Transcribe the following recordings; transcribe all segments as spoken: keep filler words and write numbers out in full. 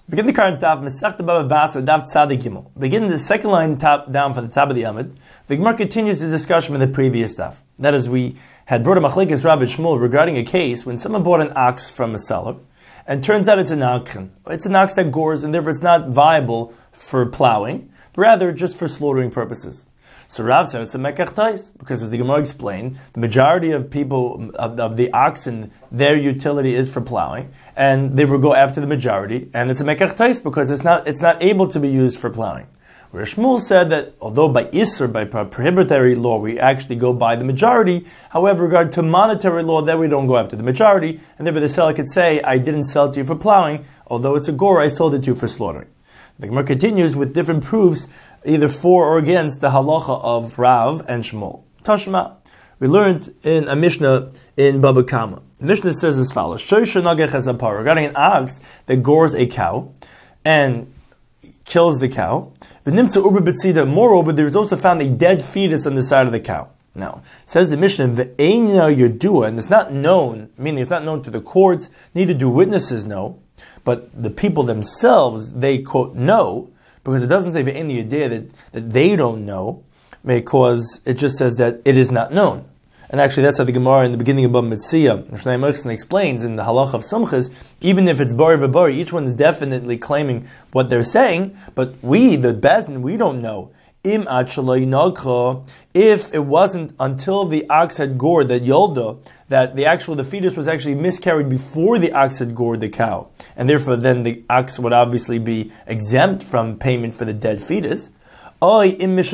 Begin the current top, Masechta Baba Basra, Daf Tzadik Gimel. Begin the second line top down from the top of the Amud. The Gemara continues the discussion from the previous daf. That is, we had brought a Machlekes Rav and Shmuel regarding a case when someone bought an ox from a seller, and turns out it's an oxen. It's an ox that gores, and therefore it's not viable for plowing, but rather just for slaughtering purposes. So Rav said it's a mekach tais, because as the Gemara explained, the majority of people, of, of the oxen, their utility is for plowing, and they will go after the majority, and it's a mekach tais because it's not it's not able to be used for plowing. Where Shmuel said that although by Isser, by prohibitory law, we actually go by the majority, however, regard to monetary law, then we don't go after the majority, and therefore the seller could say, I didn't sell it to you for plowing, although it's a gore, I sold it to you for slaughtering. The Gemara continues with different proofs, either for or against the halacha of Rav and Shmuel. Tashma, we learned in a Mishnah in Baba Kama. The Mishnah says as follows: regarding an ox that gores a cow and kills the cow. Moreover, there is also found a dead fetus on the side of the cow. Now, says the Mishnah, and it's not known, meaning it's not known to the courts, neither do witnesses know, but the people themselves, they quote, know, because it doesn't say any idea that, that they don't know, because it just says that it is not known. And actually that's how the Gemara in the beginning of Bava Metzia, Shnei Merchson explains in the Halach of Sumchas, even if it's Bari V'Bari, each one is definitely claiming what they're saying, but we, the Bezdin, we don't know. Im if it wasn't until the ox had gored, that Yolda, that the actual, the fetus was actually miscarried before the ox had gored the cow, and therefore then the ox would obviously be exempt from payment for the dead fetus. Or it's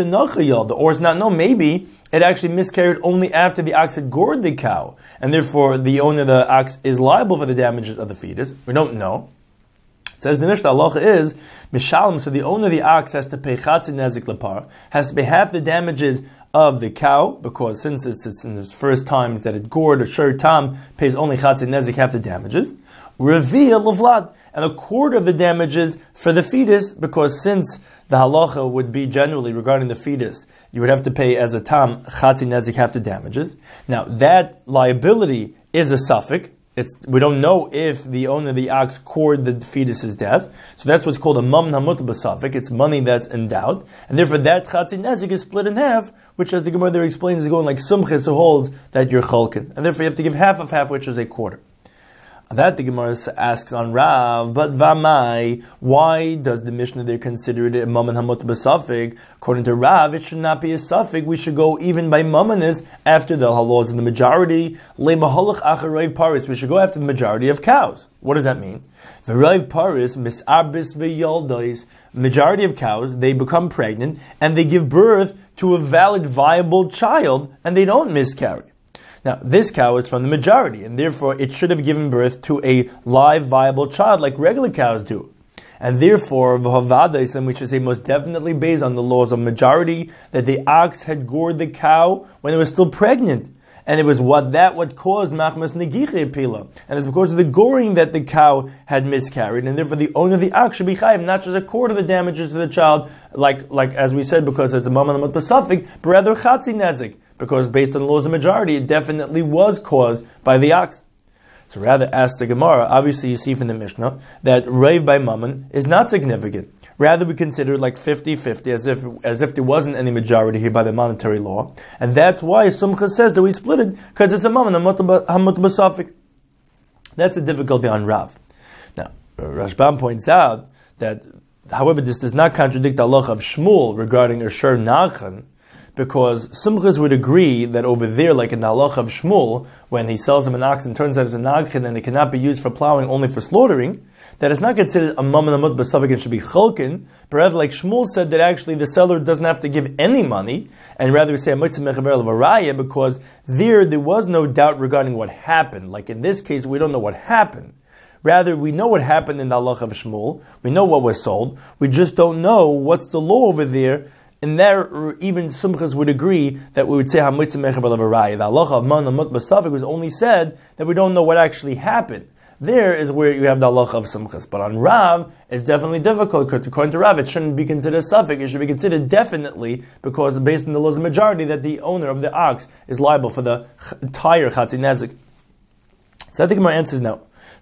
not known, maybe it actually miscarried only after the ox had gored the cow, and therefore the owner of the ox is liable for the damages of the fetus. We don't know. Says the Mishnah, halacha is mishalom, so the owner of the ox has to pay chatzin nezik lepar, has to pay half the damages of the cow, because since it's, it's in the first time that it gored, a shur tam pays only chatzin nezik, half the damages. Revi'ah lavlad, and a quarter of the damages for the fetus, because since the halacha would be generally regarding the fetus, you would have to pay as a tam chatzin nezik, half the damages. Now that liability is a suffix. It's, we don't know if the owner of the ox cored the fetus's death, so that's what's called a mam hamut b'safik. It's money that's in doubt, and therefore that chatzin nezik is split in half, which, as the Gemara there explains, is going like sumchis, who holds that you're cholkin, and therefore you have to give half of half, which is a quarter. That the Gemara asks on Rav, but Vamai, why does the Mishnah there consider it a mammon hamut b'safik? According to Rav, it should not be a suffix. We should go even by mammonis after the laws of the majority. Le mahalach acharayv paris. We should go after the majority of cows. What does that mean? The rayv paris misarbis v'yoldois. Majority of cows, they become pregnant and they give birth to a valid, viable child, and they don't miscarry. Now, this cow is from the majority, and therefore it should have given birth to a live, viable child like regular cows do. And therefore, v'havada, we should say most definitely based on the laws of majority, that the ox had gored the cow when it was still pregnant. And it was what that what caused machmas negiche pila. And it's because of the goring that the cow had miscarried, and therefore the owner of the ox should be chayiv, not just a quarter of the damages to the child, like like as we said, because it's a mammon hamut b'safik, but rather chatzi nezik, because based on the laws of majority, it definitely was caused by the ox. So rather, ask the Gemara, obviously you see from the Mishnah, that rayv by mammon is not significant. Rather, we consider it like fifty-fifty, as if as if there wasn't any majority here by the monetary law. And that's why Sumcha says that we split it, because it's a mammon, hamut b'safik. That's a difficulty on Rav. Now, Rashbam points out that, however, this does not contradict the halacha of Shmuel regarding Asher Nachan, because Sumchas would agree that over there, like in the halacha of Shmuel, when he sells him an ox and turns out it's a nachan and it cannot be used for plowing, only for slaughtering, that it's not considered a mammon hamut b'safik and should be cholkin, but rather like Shmuel said that actually the seller doesn't have to give any money, and rather we say a mitzvah mechaber levaraya, because there, there was no doubt regarding what happened. Like in this case, we don't know what happened. Rather, we know what happened in the halacha of Shmuel, we know what was sold, we just don't know what's the law over there. And there, even Sumchas would agree that we would say hamitzah mechaber levaraya. The halacha of man hamut b'safik was only said that we don't know what actually happened. There is where you have the halacha of Sumchas. But on Rav, it's definitely difficult, because according to Rav, it shouldn't be considered a suffix. It should be considered definitely, because based on the laws of majority, that the owner of the ox is liable for the entire chatzin nezik. So I think my answer is no.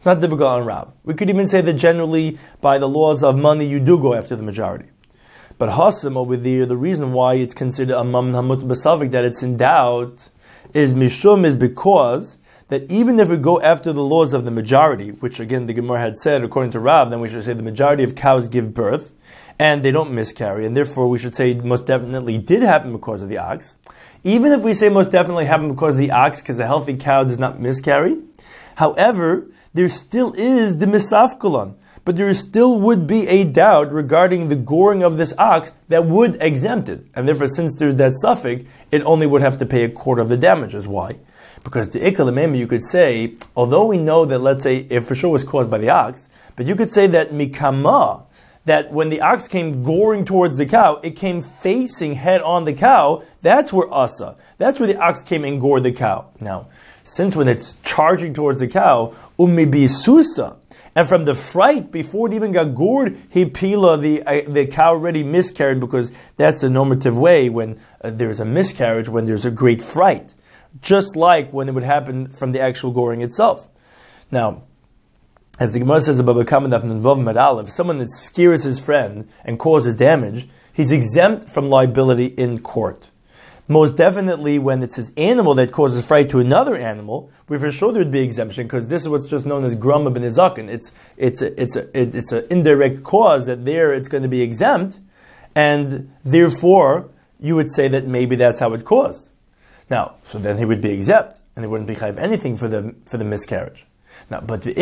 It's not difficult on Rav. We could even say that generally, by the laws of money, you do go after the majority. But Hasim over there, the reason why it's considered a Mamon Hamut B'Safek, that it's in doubt, is Mishum, is because that even if we go after the laws of the majority, which again the Gemara had said, according to Rav, then we should say the majority of cows give birth, and they don't miscarry, and therefore we should say it most definitely did happen because of the ox. Even if we say most definitely happened because of the ox, because a healthy cow does not miscarry, however, there still is the misafkulan, but there still would be a doubt regarding the goring of this ox that would exempt it. And therefore, since there's that suffix, it only would have to pay a quarter of the damages. Why? Because the ikalamema, you could say, although we know that, let's say, it for sure was caused by the ox, but you could say that mikama, that when the ox came goring towards the cow, it came facing head on the cow, that's where asa. That's where the ox came and gored the cow. Now, since when it's charging towards the cow, ummibi susa, and from the fright, before it even got gored, he pila, the uh, the cow already miscarried, because that's the normative way when uh, there's a miscarriage, when there's a great fright. Just like when it would happen from the actual goring itself. Now, as the Gemara says about if someone that scares his friend and causes damage, he's exempt from liability in court. Most definitely when it's his animal that causes fright to another animal, we for sure there'd be exemption, because this is what's just known as grama b'nezaken. It's it's a, it's a, it's an indirect cause that there it's going to be exempt, and therefore you would say that maybe that's how it caused. Now, so then he would be exempt, and he wouldn't be chayav anything for the for the miscarriage. Now, but the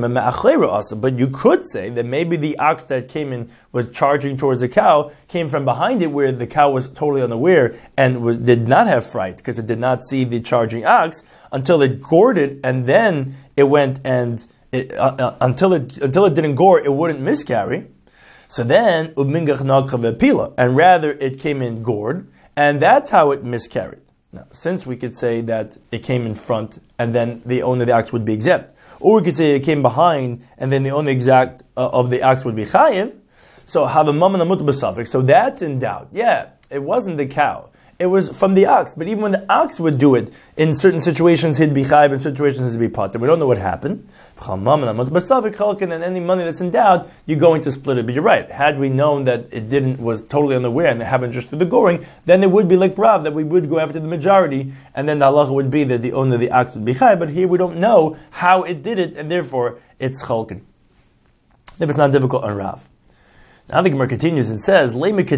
but you could say that maybe the ox that came in was charging towards the cow came from behind it, where the cow was totally unaware and was, did not have fright, because it did not see the charging ox until it gored it, and then it went and it, uh, uh, until it until it didn't gore, it wouldn't miscarry. So then and rather it came in gored, and that's how it miscarried. Now, since we could say that it came in front, and then the owner of the ox would be exempt, or we could say it came behind, and then the owner exact uh, of the ox would be chayiv. So have a mamon hamut b'safek. So that's in doubt. Yeah, it wasn't the cow; it was from the ox. But even when the ox would do it, in certain situations he'd be chayiv, in situations he'd be potter. We don't know what happened. And any money that's in doubt, you're going to split it. But you're right. Had we known that it didn't, was totally unaware, and it happened just through the goring, then it would be like Rav, that we would go after the majority, and then the halacha would be that the owner of the ox would be chai. But here we don't know how it did it, and therefore it's chalkin. If it's not difficult on Rav. Now the Gemara continues and says,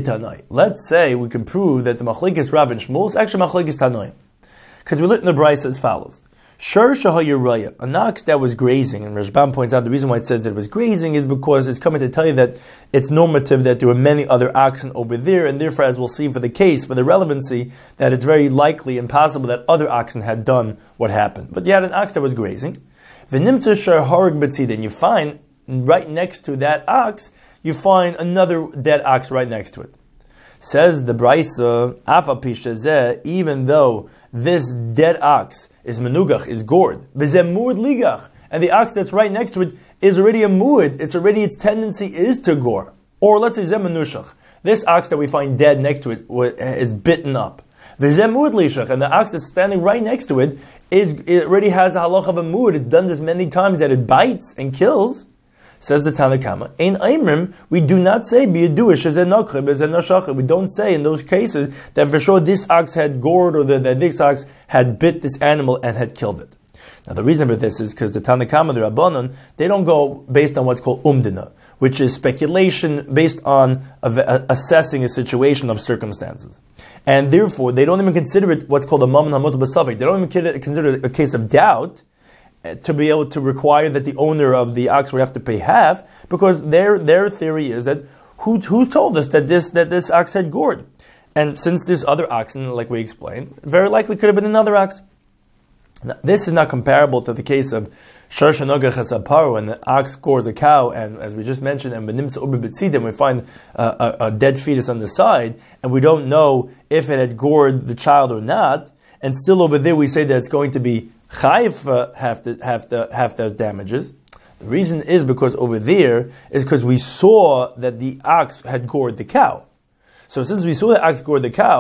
let's say we can prove that the machlekes Rav and Shmuel is actually machlekes Tanoi. Because we learned in the Brisa as follows. Shur shahayuraya, an ox that was grazing, and Rashbam points out the reason why it says that it was grazing is because it's coming to tell you that it's normative that there were many other oxen over there, and therefore, as we'll see for the case, for the relevancy, that it's very likely and possible that other oxen had done what happened. But you had an ox that was grazing. V'nimtza shar harag b'tzid, and you find right next to that ox, you find another dead ox right next to it. Says the Brisa, afa pishazeh, even though this dead ox is menugach, is gored, v'zemud ligach, and the ox that's right next to it is already a muad, it's already, its tendency is to gore. Or let's say zemenushach, this ox that we find dead next to it is bitten up. V'zemud lishach, and the ox that's standing right next to it is, it already has a halach of a muad, it's done this many times that it bites and kills. Says the Tanna Kama, Ein Aimrim, we do not say biyaduish as a nakrib, as a nashachah. We don't say in those cases that for sure this ox had gored, or that, that this ox had bit this animal and had killed it. Now the reason for this is because the Tanna Kama, the Rabbanon, they don't go based on what's called umdina, which is speculation based on a, assessing a situation of circumstances. And therefore, they don't even consider it what's called a mamon hamut b'safek. They don't even consider it a case of doubt, to be able to require that the owner of the ox would have to pay half, because their their theory is that who who told us that this that this ox had gored, and since there's other oxen, like we explained, very likely could have been another ox. Now, this is not comparable to the case of shar shenogach hasaparu, when the ox gores a cow, and as we just mentioned, and benimtza ubi b'tzidim, we find a, a, a dead fetus on the side, and we don't know if it had gored the child or not, and still over there we say that it's going to be Chayiv uh, have to have to have those damages. The reason is because over there is because we saw that the ox had gored the cow. So since we saw the ox gored the cow,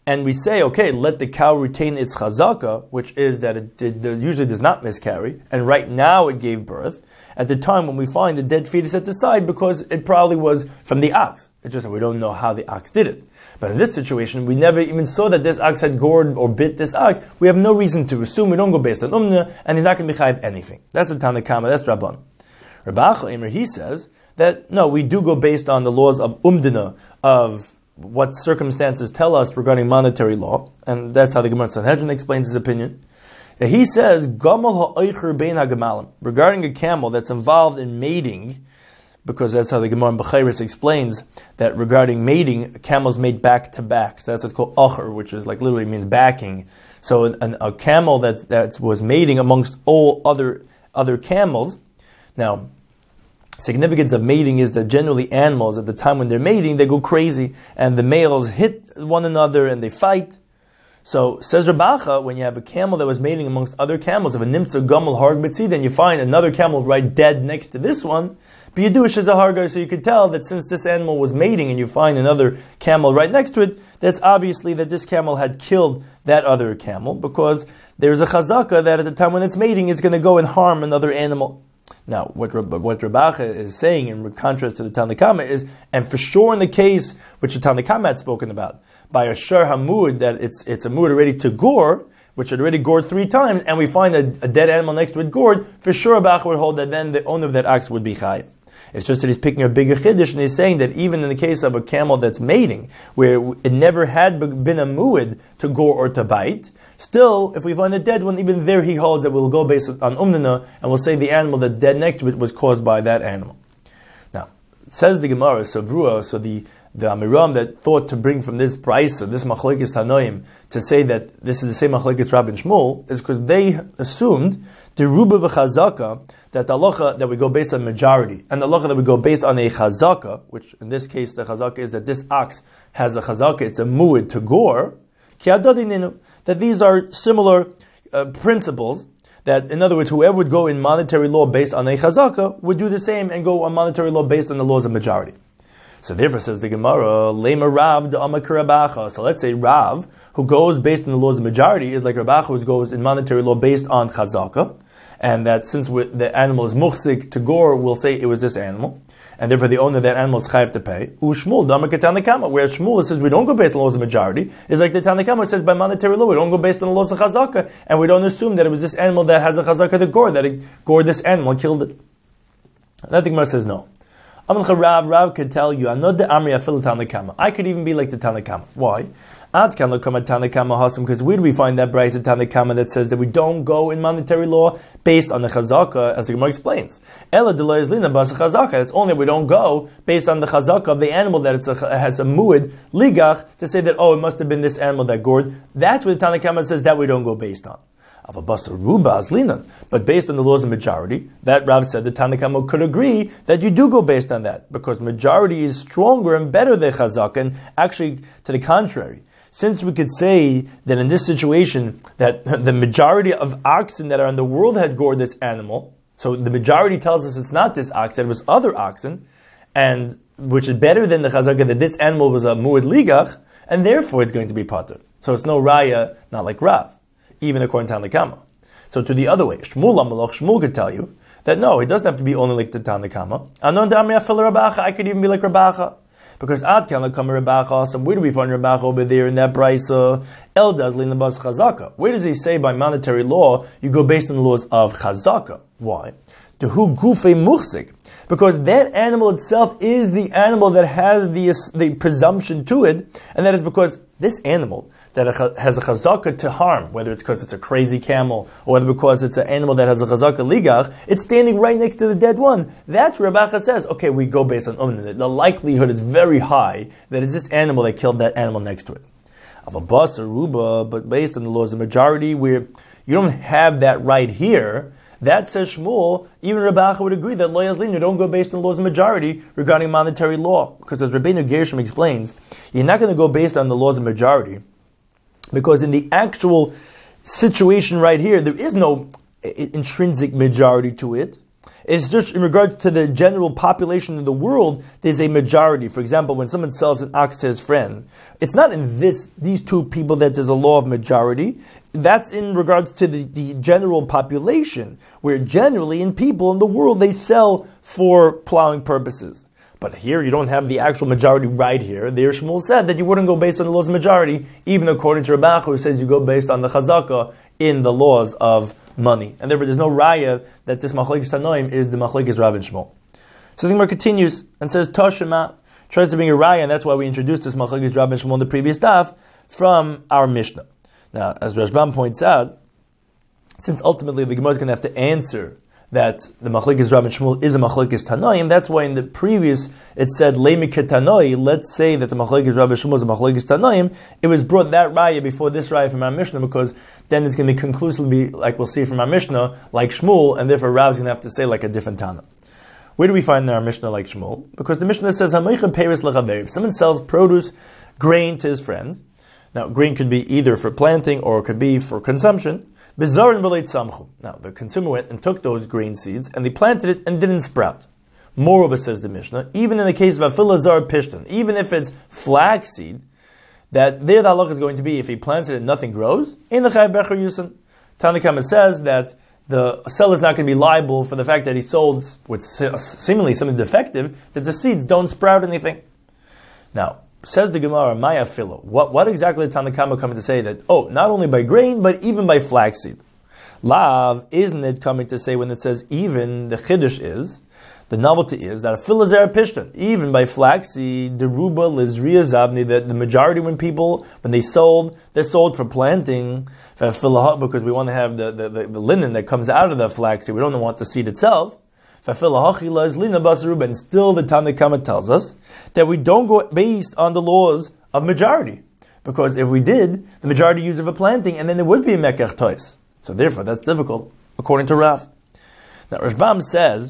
and we say, okay, let the cow retain its chazaka, which is that it, it, it usually does not miscarry, and right now it gave birth, at the time when we find the dead fetus at the side, because it probably was from the ox. It's just that we don't know how the ox did it. But in this situation, we never even saw that this ox had gored or bit this ox. We have no reason to assume. We don't go based on umna, and he's not going to be chayiv anything. That's the Tanna Kama, that's Rabban. Rabbi Acha, he says that, no, we do go based on the laws of umdina, of what circumstances tell us regarding monetary law, and that's how the Gemara Sanhedrin explains his opinion. He says, Gamal ha'oicher bein ha'gamalim, regarding a camel that's involved in mating, because that's how the Gemara in Bechairis explains that regarding mating, camels mate back to back. So that's what's called acher, which is like literally means backing. So an, a camel that that was mating amongst all other other camels. Now, significance of mating is that generally animals at the time when they're mating, they go crazy, and the males hit one another and they fight. So, says Rabacha, when you have a camel that was mating amongst other camels, if a nimtza gomel harg b'tzid, then you find another camel right dead next to this one, but you do a shazaharga, so you could tell that since this animal was mating and you find another camel right next to it, that's obviously that this camel had killed that other camel, because there's a chazaka that at the time when it's mating, it's going to go and harm another animal. Now, what what Rabacha is saying in contrast to the Tanna Kama is, and for sure in the case which the Tanna Kama had spoken about, by a shar hamud, that it's it's a mood ready to gore, which had already gored three times, and we find a, a dead animal next to it gored, for sure Rabacha would hold that then the owner of that ox would be chayiv. It's just that he's picking a bigger chiddush, and he's saying that even in the case of a camel that's mating, where it never had been a muad to gore or to bite, still, if we find a dead one, even there he holds that we'll go based on umnana, and we'll say the animal that's dead next to it was caused by that animal. Now, says the Gemara, Savrua, so the the Amiram that thought to bring from this price, this machlekes Tanoim, to say that this is the same machlekes Rab and Shmuel, is because they assumed the ruba v'chazaka, that the halacha that we go based on majority, and the halacha that we go based on a chazaka, which in this case the chazaka is that this ox has a chazaka, it's a muad to gore, ki adodininu, that these are similar uh, principles, that in other words, whoever would go in monetary law based on a chazaka would do the same and go on monetary law based on the laws of majority. So therefore, says the Gemara, Lema Rav de Amak Rabacha. So let's say Rav, who goes based on the laws of majority, is like Rabacha, who goes in monetary law based on chazaka, and that since the animal is muhsik to gore, we'll say it was this animal, and therefore the owner of that animal is chayiv to pay. Ushmul Damak Tanna Kama, whereas Shmuel says we don't go based on the laws of majority, is like the Tanna Kama says by monetary law we don't go based on the laws of chazaka, and we don't assume that it was this animal that has a chazaka to gore, that it gored this animal and killed it. And I think Gemara says no. Rav, Rav could tell you, I could even be like the Tanna Kama. Why? Because where do we find that Bryce Tanna Kama that says that we don't go in monetary law based on the chazaka, as the Gemara explains? It's only we don't go based on the chazaka of the animal that it's a, has a muad ligach to say that, oh, it must have been this animal that gored. That's what the Tanna Kama says that we don't go based on. But based on the laws of majority, that Rav said the Tanna Kama could agree that you do go based on that, because majority is stronger and better than chazaka, and actually to the contrary. Since we could say that in this situation that the majority of oxen that are in the world had gored this animal, so the majority tells us it's not this oxen, it was other oxen, and which is better than the chazaka that this animal was a muad ligach, and therefore it's going to be pater. So it's no raya, not like Rav, even according to Tanna Kama. So to the other way, Shmuel Amalach, Shmuel could tell you that no, it doesn't have to be only like the Tanna Kama. I could even be like Rabacha. Because Ad Kana Kama Rabacha, so where do we find Rabacha over there in that brisa? El does Lina Bas Chazaka. Where does he say by monetary law you go based on the laws of Chazaka? Why? To who gufe muhsik? Because that animal itself is the animal that has the the presumption to it, and that is because this animal that has a chazaka to harm, whether it's because it's a crazy camel, or whether because it's an animal that has a chazaka ligach, it's standing right next to the dead one. That's where Rabacha says, okay, we go based on umna. The likelihood is very high that it's this animal that killed that animal next to it. Of a bus or ruba, but based on the laws of majority, where you don't have that right here, that says Shmuel, even Rabacha would agree that lo yazlin, you don't go based on the laws of majority regarding monetary law. Because as Rabbeinu Gershom explains, you're not going to go based on the laws of majority, because in the actual situation right here, there is no intrinsic majority to it. It's just in regards to the general population of the world, there's a majority. For example, when someone sells an ox to his friend, it's not in this these two people that there's a law of majority. That's in regards to the, the general population, where generally in people in the world, they sell for plowing purposes. But here you don't have the actual majority right here. There Shmuel said that you wouldn't go based on the laws of majority, even according to Rabbi Acha, who says you go based on the chazaka in the laws of money. And therefore there's no raya that this machlekes tanoim is the machlekes Rav and Shmuel. So the Gemara continues and says, Toshima tries to bring a raya, and that's why we introduced this machlekes Rav and Shmuel in the previous daf from our Mishnah. Now, as Rashbam points out, since ultimately the Gemara is going to have to answer that the machlekes Rav and Shmuel is a machlekes tanoim, that's why in the previous it said leimi ketanoi. Let's say that the machlekes Rav and Shmuel is a machlekes tanoim. It was brought that raya before this raya from our Mishnah, because then it's going to be conclusively, like we'll see from our Mishnah, like Shmuel, and therefore Rav's going to have to say like a different Tana. Where do we find in our Mishnah like Shmuel? Because the Mishnah says hamoichem peiros lechaver. If someone sells produce, grain to his friend, now grain could be either for planting or it could be for consumption. Bizarin v'leit samchu. Now, the consumer went and took those grain seeds and they planted it and didn't sprout. Moreover, says the Mishnah, even in the case of afil zar pishtan, even if it's flaxseed, that there the halach is going to be if he plants it and nothing grows, in the chayav becher yusin. Tanna Kama says that the seller is not going to be liable for the fact that he sold with seemingly something defective, that the seeds don't sprout anything. Now, says the Gemara, Maya Philo. What, what exactly did Tanna Kama coming to say that, oh, not only by grain, but even by flaxseed? Lav, isn't it coming to say when it says even, the chiddush is, the novelty is that a filazera pishtan, even by flaxseed, the ruba lizriya zabni, that the majority when people, when they sold, they're sold for planting, because we want to have the, the, the, the linen that comes out of the flaxseed, we don't want the seed itself. And still the Tanna Kama tells us that we don't go based on the laws of majority. Because if we did, the majority user for planting, and then there would be a mekach tois. So therefore, that's difficult, according to Rav. Now, Rashbam says,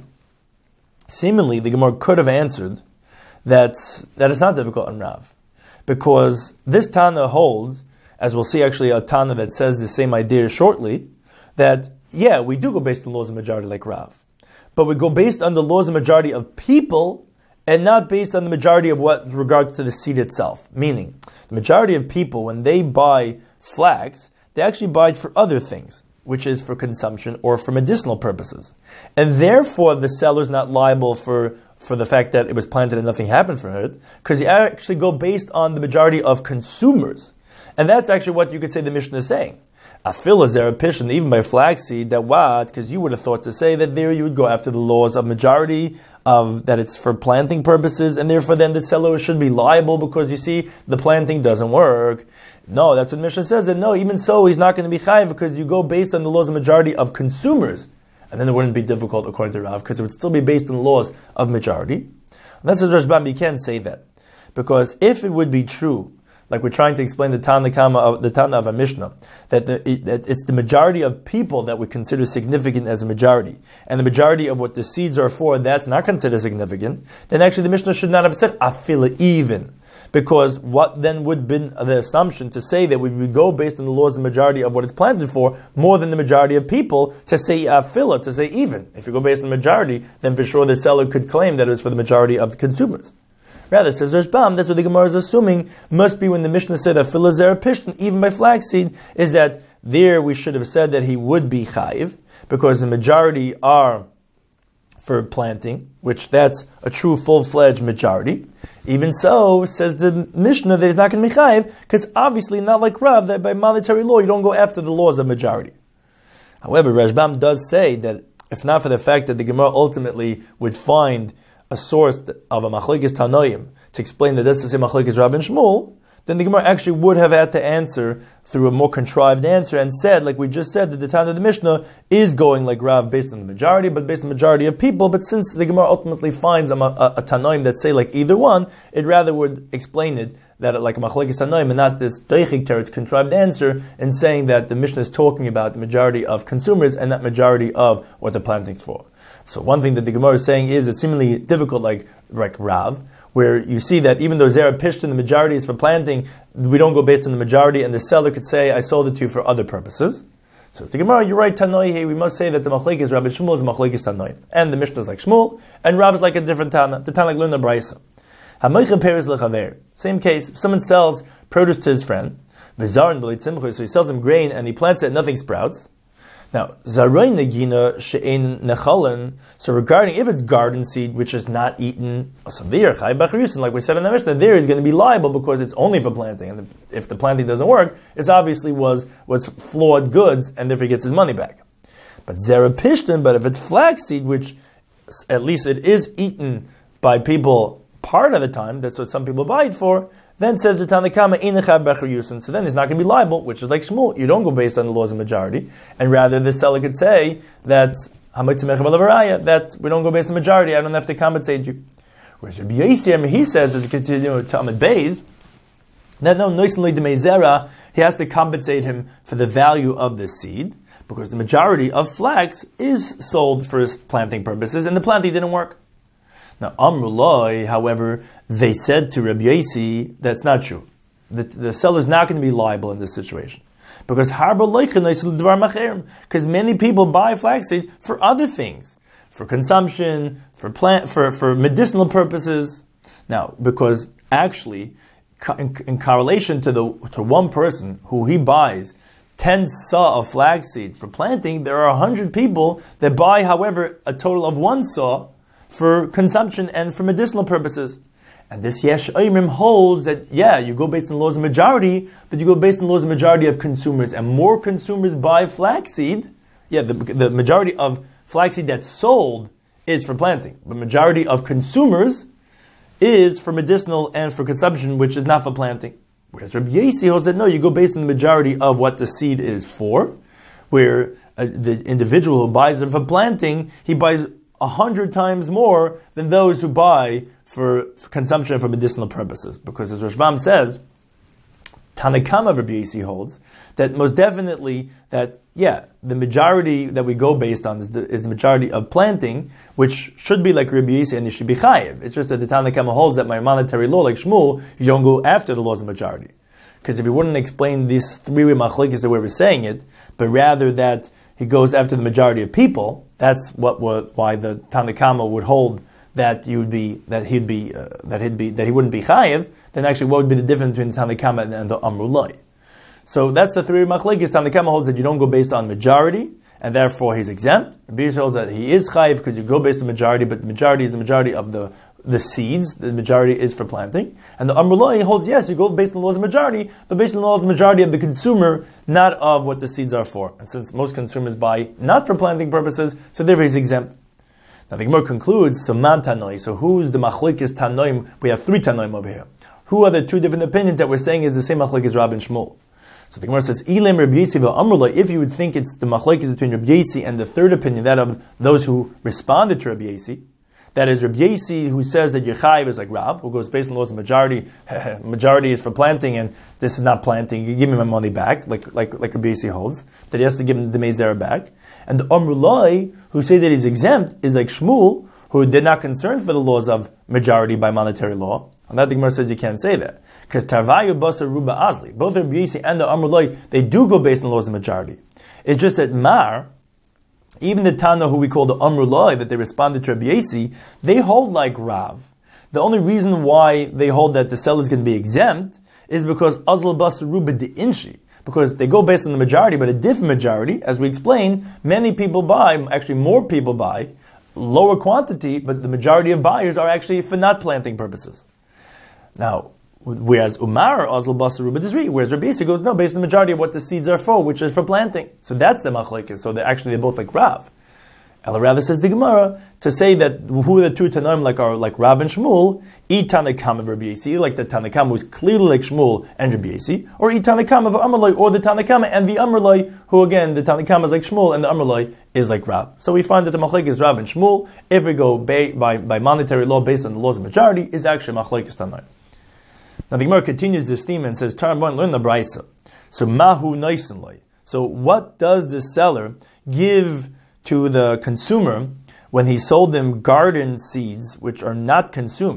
seemingly the Gemara could have answered that, that it's not difficult on Rav. Because this Tana holds, as we'll see actually a Tana that says the same idea shortly, that, yeah, we do go based on the laws of majority like Rav. But we go based on the laws of majority of people and not based on the majority of what regards to the seed itself. Meaning, the majority of people, when they buy flax, they actually buy it for other things, which is for consumption or for medicinal purposes. And therefore, the seller is not liable for, for the fact that it was planted and nothing happened from it, because you actually go based on the majority of consumers. And that's actually what you could say the Mishnah is saying. Afil zera pishtan, even by flaxseed, that what? Because you would have thought to say that there you would go after the laws of majority, of that it's for planting purposes, and therefore then the seller should be liable because you see the planting doesn't work. No, that's what Mishnah says. That no, even so, he's not going to be chayiv because you go based on the laws of majority of consumers, and then it wouldn't be difficult according to Rav because it would still be based on the laws of majority. And that's what Rashbam, you can't say that because if it would be true, like we're trying to explain the Tanna Kama of the Tana of a Mishnah, that, the, it, that it's the majority of people that we consider significant as a majority, and the majority of what the seeds are for, that's not considered significant, then actually the Mishnah should not have said afila even. Because what then would have been the assumption to say that we would go based on the laws of the majority of what it's planted for, more than the majority of people, to say afila, to say even. If you go based on the majority, then for sure the seller could claim that it was for the majority of the consumers. Rather, says Rashbam, that's what the Gemara is assuming, must be when the Mishnah said a filazera pishtan, even by flaxseed, is that there we should have said that he would be chayiv, because the majority are for planting, which that's a true full-fledged majority. Even so, says the Mishnah, that he's not going to be chayiv, because obviously not like Rav, that by monetary law you don't go after the laws of majority. However, Rashbam does say that if not for the fact that the Gemara ultimately would find a source of a machlekes tanoim to explain that this is a machlekes Rav and Shmuel, then the Gemara actually would have had to answer through a more contrived answer and said, like we just said, that the Tana of the Mishnah is going like Rav based on the majority, but based on the majority of people. But since the Gemara ultimately finds a, a, a tanoim that say like either one, it rather would explain it that like a machlekes tanoim and not this deichik teretz contrived answer in saying that the Mishnah is talking about the majority of consumers and not majority of what they're planting for. So one thing that the Gemara is saying is it's seemingly difficult like, like Rav, where you see that even though zera pishtan, the majority is for planting, we don't go based on the majority, and the seller could say, I sold it to you for other purposes. So the Gemara, you're right, Tanoi, hey, we must say that the Machlekes Rabbi Shmuel is a Machlekes Tanoi. And the Mishnah is like Shmuel, and Rav is like a different Tana. The Tana like learn the Braisa. HaMoicha Peres Lechaver. Same case, if someone sells produce to his friend, V'zarin B'li Tzimcha, so he sells him grain and he plants it and nothing sprouts. Now, Zaroy Negina She'ein Nechalen, so regarding if it's garden seed which is not eaten, like we said in the Mishnah, there is going to be liable because it's only for planting. And if the planting doesn't work, it obviously was was flawed goods, and therefore he gets his money back. But Zera Pishtin, but if it's flaxseed, which at least it is eaten by people part of the time, that's what some people buy it for, then says the Tanakama, so then he's not going to be liable, which is like Shmuel. You don't go based on the laws of majority, and rather the seller could say that that we don't go based on majority, I don't have to compensate you. Whereas Rabbi Yossi, he says, as you continue to Amid Beis, that no, he has to compensate him for the value of the seed, because the majority of flax is sold for planting purposes, and the planting didn't work. Now, Amrullah, however, they said to Rabbi Yossi, that's not true. The, the seller is not going to be liable in this situation. Because because many people buy flaxseed for other things. For consumption, for plant, for, for medicinal purposes. Now, because actually, in, in correlation to the to one person who he buys ten saw of flaxseed for planting, there are a hundred people that buy, however, a total of one saw for consumption and for medicinal purposes. And this Yesh Oimrim holds that, yeah, you go based on the laws of majority, but you go based on the laws of majority of consumers. And more consumers buy flaxseed. Yeah, the, the majority of flaxseed that's sold is for planting. But majority of consumers is for medicinal and for consumption, which is not for planting. Whereas Rabbi Yossi holds that, no, you go based on the majority of what the seed is for, where uh, the individual who buys it for planting, he buys a hundred times more than those who buy for, for consumption for medicinal purposes. Because as Rashbam says, Tanakama of Rabbi Yossi holds that most definitely that, yeah, the majority that we go based on is the, is the majority of planting, which should be like Rabbi Yossi and it should be chayiv. It's just that the Tanakama holds that by monetary law, like Shmuel, you don't go after the laws of majority. Because if he wouldn't explain these three-way machlokes the way we're saying it, but rather that he goes after the majority of people, that's what would, why the Tanakama would hold that you would be that he'd be uh, that he'd be that he wouldn't be chayiv. Then actually, what would be the difference between the Tanakama and, and the Amrulai? So that's the three machlokes. Tanakama holds that you don't go based on majority, and therefore he's exempt. Rabbi Yossi holds that he is chayiv because you go based on majority, but the majority is the majority of the the seeds. The majority is for planting, and the Amrulai holds yes, you go based on the laws of majority, but based on the laws of majority of the consumer, not of what the seeds are for. And since most consumers buy not for planting purposes, so therefore he's exempt. Now the Gemara concludes, so man tanoi, so who's the machlokes tanoim? We have three tanoim over here. Who are the two different opinions that we're saying is the same machlokes as Rav and Shmuel? So the Gemara says, Ilim Rabbi Yossi v'Amrullah, if you would think it's the machlokes between Rabbi Yossi and the third opinion, that of those who responded to Rabbi Yossi, that is Rabbi Yossi who says that Yechayiv is like Rav, who goes based on the laws of majority, majority is for planting and this is not planting, you give me my money back, like like like Rabbi Yossi holds, that he has to give him the Mezerah back. And the Amrullah, who say that he's exempt, is like Shmuel, who did not concern for the laws of majority by monetary law. And that the Gemara says you can't say that. Because Tarvayu Basa Ruba Azli, both Rabbi Yossi and the Amrullah, they do go based on the laws of majority. It's just that Mar, even the Tana who we call the Amrullah, that they responded to Rabbi Yossi, they hold like Rav. The only reason why they hold that the seller is going to be exempt is because Azl Basa Ruba de Inshi. Because they go based on the majority, but a different majority, as we explained, many people buy, actually more people buy, lower quantity, but the majority of buyers are actually for not planting purposes. Now, whereas Umar, Azl Basar Ruba Dizri, whereas Rabbi Yossi goes, no, based on the majority of what the seeds are for, which is for planting. So that's the machlokes. So they're actually, they're both like Rav. Ella rather says the Gemara, to say that who are the two Tanaim like are like Rav and Shmuel, E Tanakam of Rabbi Yossi, like the Tanakam who is clearly like Shmuel and Rabbi Yossi, or E Tanakam of Amrullah, or the Tanakam and the Amrullah, who again, the Tanakam is like Shmuel and the Amrullah is like Rav. So we find that the machlokes is Rav and Shmuel, if we go by, by, by monetary law based on the laws of majority, is actually machlokes Tanaim. Now the Gemara continues this theme and says, Taran one, learn the Braisa. So Mahu Naisenloi. So what does the seller give to the consumer when he sold them garden seeds which are not consumed?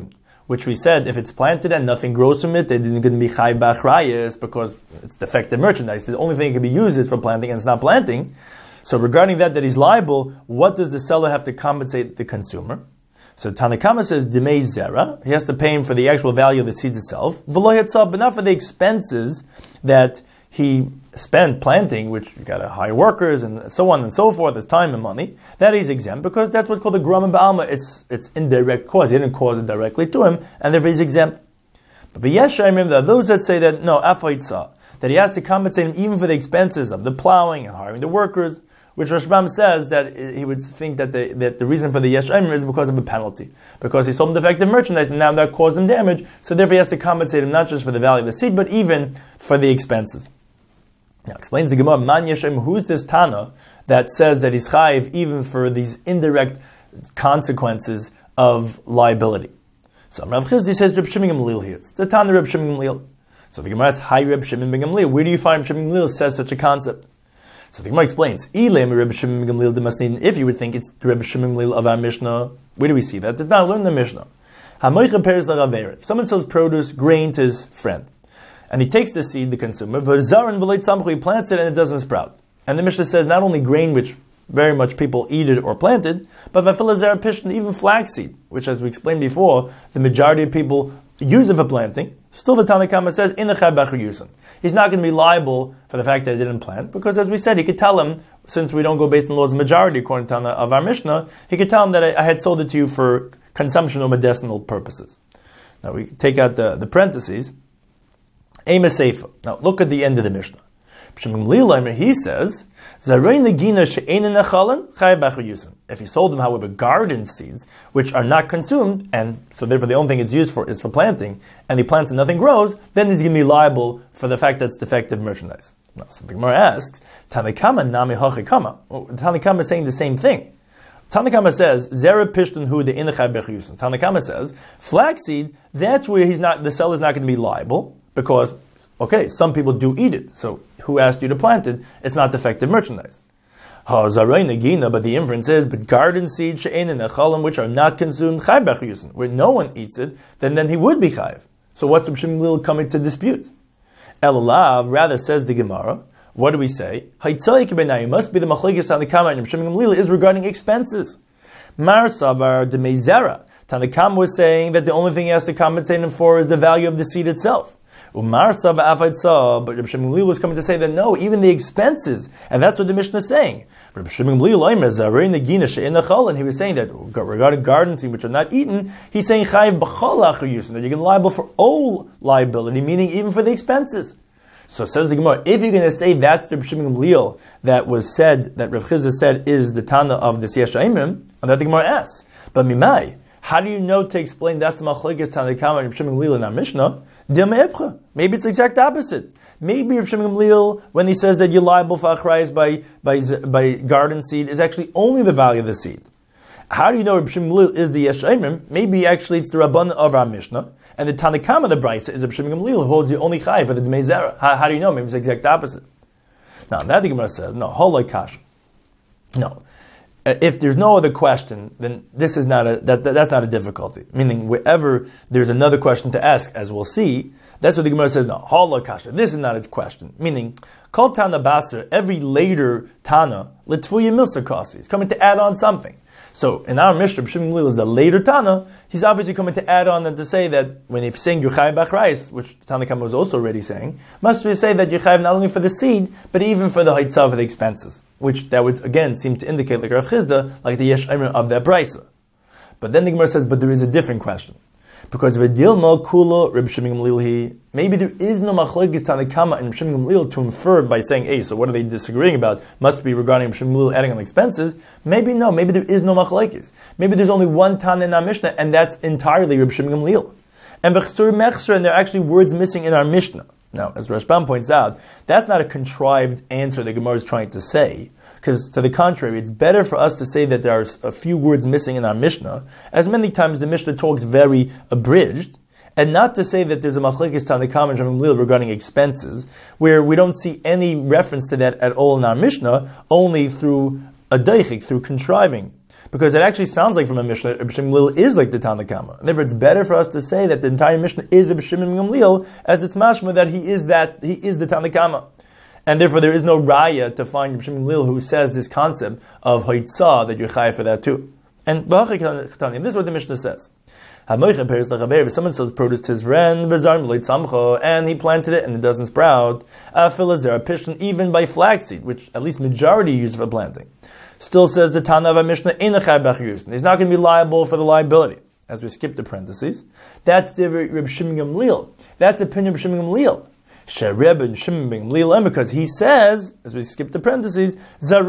which we said if it's planted and nothing grows from it, it isn't going to be chayv b'achrayis because it's defective merchandise. The only thing it can be used is for planting, and it's not planting. So regarding that, that he's liable, what does the seller have to compensate the consumer? So Tanakama says, Dimei Zera, he has to pay him for the actual value of the seeds itself, V'lo Yatzah, but not for the expenses that he spent planting, which you got to hire workers and so on and so forth, it's time and money. That he's exempt because that's what's called a Gram Ba'alma. It's it's indirect cause. He didn't cause it directly to him, and therefore he's exempt. But V'yesh, I remember that those that say that, no, Afayitzah, that he has to compensate him even for the expenses of the plowing and hiring the workers, which Rashbam says that he would think that the, that the reason for the Yesh Aimer is because of a penalty. Because he sold him defective merchandise and now that caused him damage, so therefore he has to compensate him not just for the value of the seed, but even for the expenses. Now, explains the Gemara, Man Yesh Aimer, who's this Tana that says that he's chayiv even for these indirect consequences of liability? So Rav Chizdi says Reb Shimon Gamliel here. It's the Tana Reb Shimon Gamliel. So the Gemara asks, Hi Reb Shimon ben Gamliel, where do you find Reb Shimon Gamliel says such a concept? So the Gemara explains, if you would think it's the Rebbe Shimon Gamliel of our Mishnah, where do we see that? Did not learn the Mishnah. If someone sells produce, grain to his friend, and he takes the seed, the consumer, he plants it and it doesn't sprout. And the Mishnah says not only grain, which very much people eat it or planted, but even flaxseed, which as we explained before, the majority of people use it for planting. Still the Tanakhama says, in the Chabach he's not going to be liable for the fact that he didn't plant, because as we said, he could tell him, since we don't go based on laws of majority according to Tana of our Mishnah, he could tell him that I, I had sold it to you for consumption or medicinal purposes. Now we take out the, the parentheses. Ema Seifa. Now look at the end of the Mishnah. He says, if he sold them, however, garden seeds, which are not consumed, and so therefore the only thing it's used for is for planting, and he plants and nothing grows, then he's going to be liable for the fact that it's defective merchandise. Now, so the Gemara asks, Tanakama nami hachikama. Well, Tanakama is saying the same thing. Tanakama says, Zera pishtun hu de inachai bechayusin. Tanakama says, flaxseed, that's where he's not, the seller's not going to be liable, because, okay, some people do eat it, so who asked you to plant it? It's not defective merchandise. But the inference is, but garden seed, she'ein and echalim, which are not consumed, chayv b'chayusin, where no one eats it, then then he would be chayv. So what's Reb Shimon Gamliel coming to dispute? Elalav, rather says the Gemara, what do we say? Haitzayik b'nai, must be the machlekes Tanakama and Reb Shimon Gamliel is regarding expenses. Mar savar de meizera. Tanakama was saying that the only thing he has to compensate him for is the value of the seed itself. Umar Sava Afaitza, but Reb Shimon Gamliel was coming to say that no, even the expenses, and that's what the Mishnah is saying. Reb Shimon Gamliel, and he was saying that regarding garden seed which are not eaten, he's saying Chayiv B'chol Achayusin, that you're going to be liable for all liability, meaning even for the expenses. So says the Gemara, if you're going to say that's the Reb Shimon Gamliel that was said, that Rav Chizda said is the Tana of this Yesh Aimim, and that the Gemara asks, but Mimai, how do you know to explain that's the Machlekes Tanakama and Reb Shimon Gamliel in our Mishnah? Maybe it's the exact opposite. Maybe Reb Shimon Gamliel, when he says that you're liable for achrayas by, by by garden seed, is actually only the value of the seed. How do you know Reb Shimon Gamliel is the Yesh Aimim? Maybe actually it's the Rabban of our Mishnah, and the Tanakama of the Brisa is Reb Shimon Gamliel, who holds the only Chayiv for the Dmei Zera. How, how do you know? Maybe it's the exact opposite. Now, that the Gemara says, no, holoi kasha. No. If there's no other question, then this is not a that, that that's not a difficulty. Meaning, wherever there's another question to ask, as we'll see, that's what the Gemara says. No, halal kasha. This is not a question. Meaning, kol tana baser, every later tana litfuya milsa kasi. He's coming to add on something. So in our Mishnah, Reb Shimon Gamliel is the later tana. He's obviously coming to add on and to say that when he's saying Yuchai B'Achrayis, which Tanakama was also already saying, must we say that Yuchai not only for the seed, but even for the Haitzah, for the expenses. Which that would again seem to indicate, like Rav Chizda, like the Yesh Aimer of that Brisa. But then the Gemara says, but there is a different question. Because V'dil Mal Kula Reb Shimon Gamliel he, maybe there is no Machlekes Tanakama and Reb Shimon Gamliel to infer by saying, hey, so what are they disagreeing about? Must be regarding Reb Shimon Gamliel adding on expenses. Maybe no, maybe there is no Machlekes. Maybe there's only one Tana in our Mishnah, and that's entirely Reb Shimon Gamliel. And V'chsur Mechsra, and there are actually words missing in our Mishnah. Now, as Rashbam points out, that's not a contrived answer the Gemara is trying to say. Because to the contrary, it's better for us to say that there are a few words missing in our Mishnah, as many times the Mishnah talks very abridged, and not to say that there's a Machlekes Tanakama and Shimon Gamliel regarding expenses, where we don't see any reference to that at all in our Mishnah, only through a deichik, through contriving. because it actually sounds like from a Mishnah, Reb Shimon Gamliel is like the Tanna Kama. And therefore, it's better for us to say that the entire Mishnah is Reb Shimon Gamliel, as it's mashma that he is that he is the Tanna Kama. And therefore, there is no raya to find Reb Shimon Gamliel who says this concept of hoitzah, that you're chayav for that too. And this is what the Mishnah says. If someone sells produce to his friend, and he planted it and it doesn't sprout, even by flaxseed, which at least majority use for planting, still says the Tana of a Mishnah, he's not going to be liable for the liability. As we skip the parentheses, that's the Reb Shimon Gamliel. That's the opinion of Reb Shimon Gamliel. Shereb and Shimon Gamliel, because he says, as we skip the parentheses,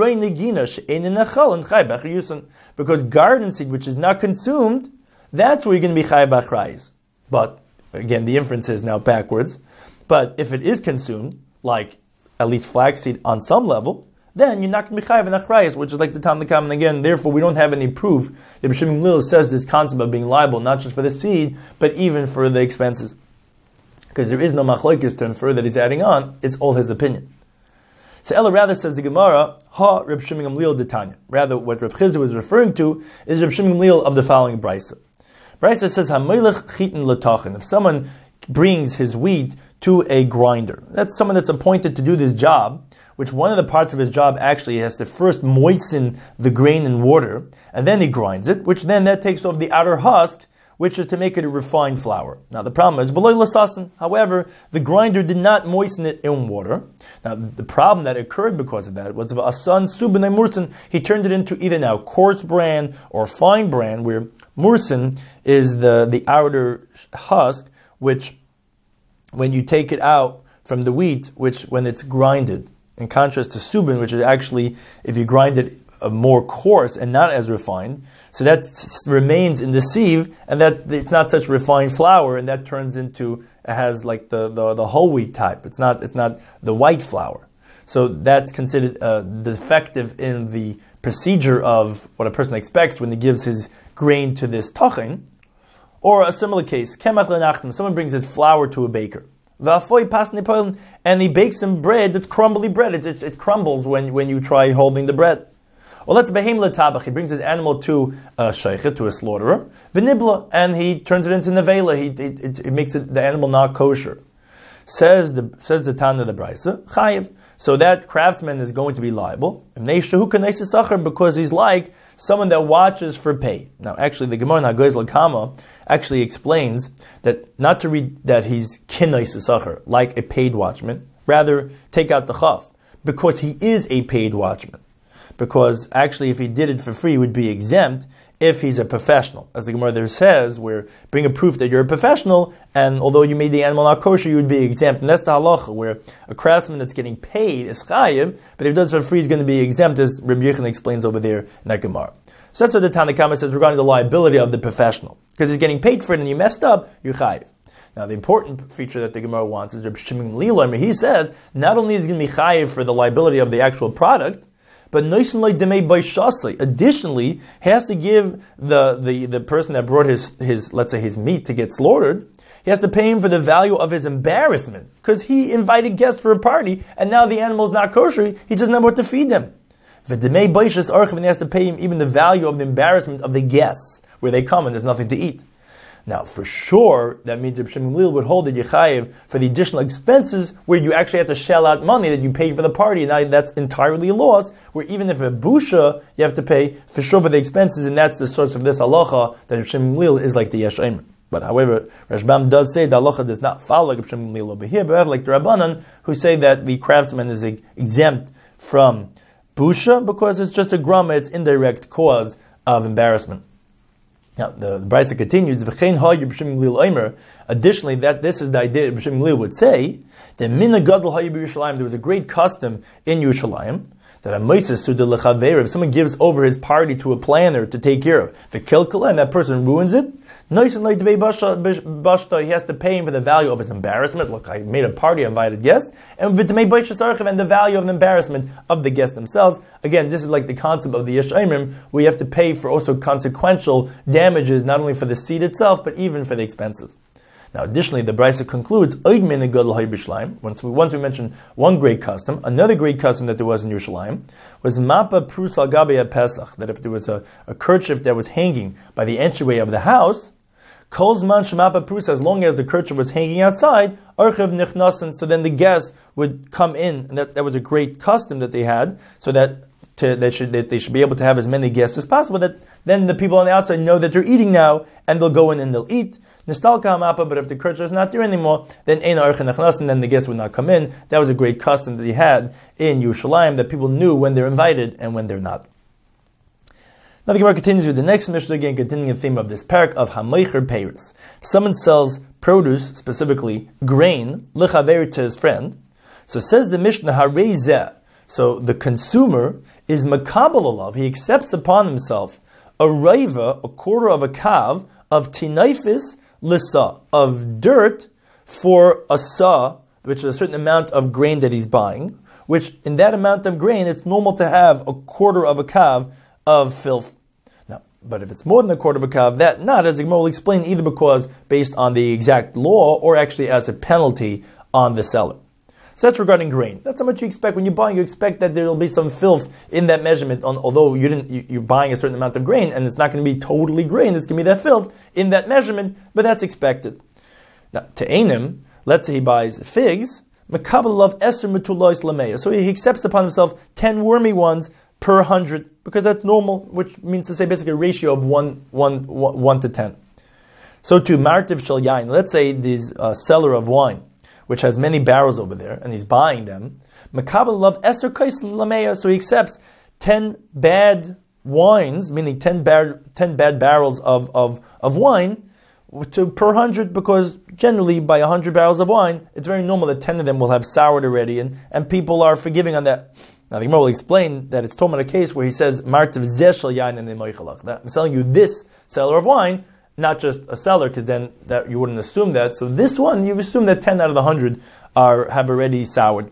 because garden seed which is not consumed, that's where you're going to be chayav b'achrayis. But again, the inference is now backwards. But if it is consumed, like at least flaxseed on some level, then you're not going to be chayav in achrayis, which is like the Tanna Kama. And again, therefore, we don't have any proof that Reb Shimon Gamliel says this concept of being liable not just for the seed, but even for the expenses, because there is no machlokes to infer that he's adding on. It's all his opinion. So Ella rather says the Gemara, ha Reb Shimon Gamliel d'Tanya. Rather, what Reb Chizda was referring to is Reb Shimon Gamliel of the following brisa. Brisa says, "Hamelech chitin l'tachin." If someone brings his wheat to a grinder, that's someone that's appointed to do this job, which one of the parts of his job actually has to first moisten the grain in water, and then he grinds it, which then that takes off the outer husk, which is to make it a refined flour. Now the problem is, below lasasin. However, the grinder did not moisten it in water. Now the problem that occurred because of that was of asan subinay mursin. He turned it into either now coarse bran or fine bran, where mursin is the, the outer husk, which when you take it out from the wheat, which when it's grinded, in contrast to subin, which is actually, if you grind it uh, more coarse and not as refined, so that s- remains in the sieve, and that it's not such refined flour, and that turns into, it has like the, the, the whole wheat type. It's not it's not the white flour. So that's considered uh, defective in the procedure of what a person expects when he gives his grain to this tachin. Or a similar case, kemach lenachtim, someone brings his flour to a baker, and he bakes some bread that's crumbly bread. It, it, it crumbles when, when you try holding the bread. Or let's behem letabach, he brings his animal to a sheikhet, to a slaughterer, v'nibla, and he turns it into nevela. He it, it, it makes it, the animal not kosher. Says the says the Tana the Brisa, chayiv. So that craftsman is going to be liable because he's like someone that watches for pay. Now, actually, the Gemara in Hagoyz L'Kama actually explains that not to read that he's kinais sacher, like a paid watchman. Rather, take out the chaf, because he is a paid watchman. Because actually, if he did it for free, he would be exempt if he's a professional. As the Gemara there says, where bring a proof that you're a professional, and although you made the animal not kosher, you would be exempt. And that's the halacha, where a craftsman that's getting paid is chayiv, but if he does it for free, he's going to be exempt, as Rabbi Yechon explains over there in that Gemara. So that's what the Tanna Kama says regarding the liability of the professional. Because he's getting paid for it and you messed up, you're chayiv. Now the important feature that the Gemara wants is Rabbi Shimon Gamliel. He says, not only is he going to be chayiv for the liability of the actual product, but additionally, he has to give the, the, the person that brought his, his, let's say, his meat to get slaughtered, he has to pay him for the value of his embarrassment, because he invited guests for a party, and now the animal's not kosher, he doesn't have what to feed them. And he has to pay him even the value of the embarrassment of the guests, where they come and there's nothing to eat. Now, for sure, that means Reb Shimon Gamliel would hold that you chayiv for the additional expenses where you actually have to shell out money that you paid for the party, and now that's entirely a loss, where even if a busha, you have to pay for sure for the expenses, and that's the source of this halacha, that Reb Shimon Gamliel is like the Yesh Eimer. But however, Rashbam does say the halacha does not follow like Reb Shimon Gamliel over here, but like the Rabbanan, who say that the craftsman is exempt from busha, because it's just a grama, it's indirect cause of embarrassment. Now, the, the Brisa continues, additionally, that this is the idea Reb Shimon Gamliel would say, that Mina Gadol Hayu b'Yerushalayim, there was a great custom in Yerushalayim, that a Moses Suda Lechaver, if someone gives over his party to a planner to take care of, the Kilkala, and that person ruins it, he has to pay him for the value of his embarrassment. Look, I made a party, I invited guests, and and the value of the embarrassment of the guests themselves. Again, this is like the concept of the Yesh Eimer, where you have to pay for also consequential damages, not only for the seed itself, but even for the expenses. Now, additionally, the Brisa concludes, once we, once we mentioned one great custom, another great custom that there was in Yerushalayim was Mapa Prus al Gabi Pesach, that if there was a, a kerchief that was hanging by the entryway of the house, Kolzman Shemapa Prus, as long as the kerchief was hanging outside, Archiv Nichnasan, so then the guests would come in, and that, that was a great custom that they had, so that to, they should that they should be able to have as many guests as possible, that then the people on the outside know that they're eating now, and they'll go in and they'll eat. Nistalka Hamapa, but if the kerchief is not there anymore, then Ein Archiv Nichnasan, then the guests would not come in. That was a great custom that he had in Yerushalayim, that people knew when they're invited and when they're not. Now the Gemara continues with the next Mishnah, again continuing the theme of this parak of Hamoicher Peiros. If someone sells produce, specifically grain, L'chaver, to his friend, so says the Mishnah, Harei, so the consumer is Makabel alav, he accepts upon himself a raiva, a quarter of a kav, of tinaifis lisa, of dirt for a sa, which is a certain amount of grain that he's buying, which in that amount of grain, it's normal to have a quarter of a kav of filth. Now, but if it's more than a quarter of a kav, that not, as the Gemara will explain, either because based on the exact law or actually as a penalty on the seller. So that's regarding grain. That's how much you expect when you're buying. You expect that there will be some filth in that measurement. On, although you didn't, you, you're buying a certain amount of grain, and it's not going to be totally grain. It's going to be that filth in that measurement, but that's expected. Now, to Einim, let's say he buys figs. Makabel of eser metulois lameya. So he accepts upon himself ten wormy ones per hundred, because that's normal, which means to say basically a ratio of one, one, one, one to ten. So to martiv shel yain, let's say this uh, seller of wine, which has many barrels over there, and he's buying them, makabel of eser kais lameya, so he accepts ten bad wines, meaning ten bad, ten bad barrels of, of, of wine, to per hundred, because generally by a hundred barrels of wine, it's very normal that ten of them will have soured already, and, and people are forgiving on that. Now the Gemara will explain that it's talking about a case where he says, Martiv zeshel yain and moichalach. That I'm selling you this seller of wine, not just a seller, because then that you wouldn't assume that. So this one, you assume that ten out of the hundred are have already soured.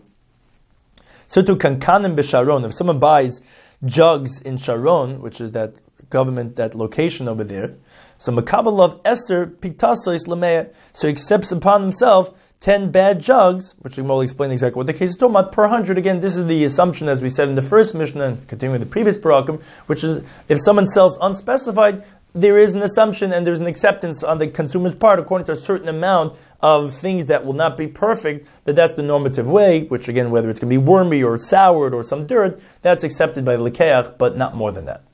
So to kankanim b'Sharon, if someone buys jugs in Sharon, which is that government, that location over there, so makabel of eser piktasois lameya, so he accepts upon himself ten bad jugs, which we will explain exactly what the case is talking about, per hundred. Again, this is the assumption, as we said in the first Mishnah, and continuing with the previous parakim, which is if someone sells unspecified, there is an assumption and there's an acceptance on the consumer's part, according to a certain amount of things that will not be perfect, that that's the normative way, which again, whether it's going to be wormy or soured or some dirt, that's accepted by the lekeach, but not more than that.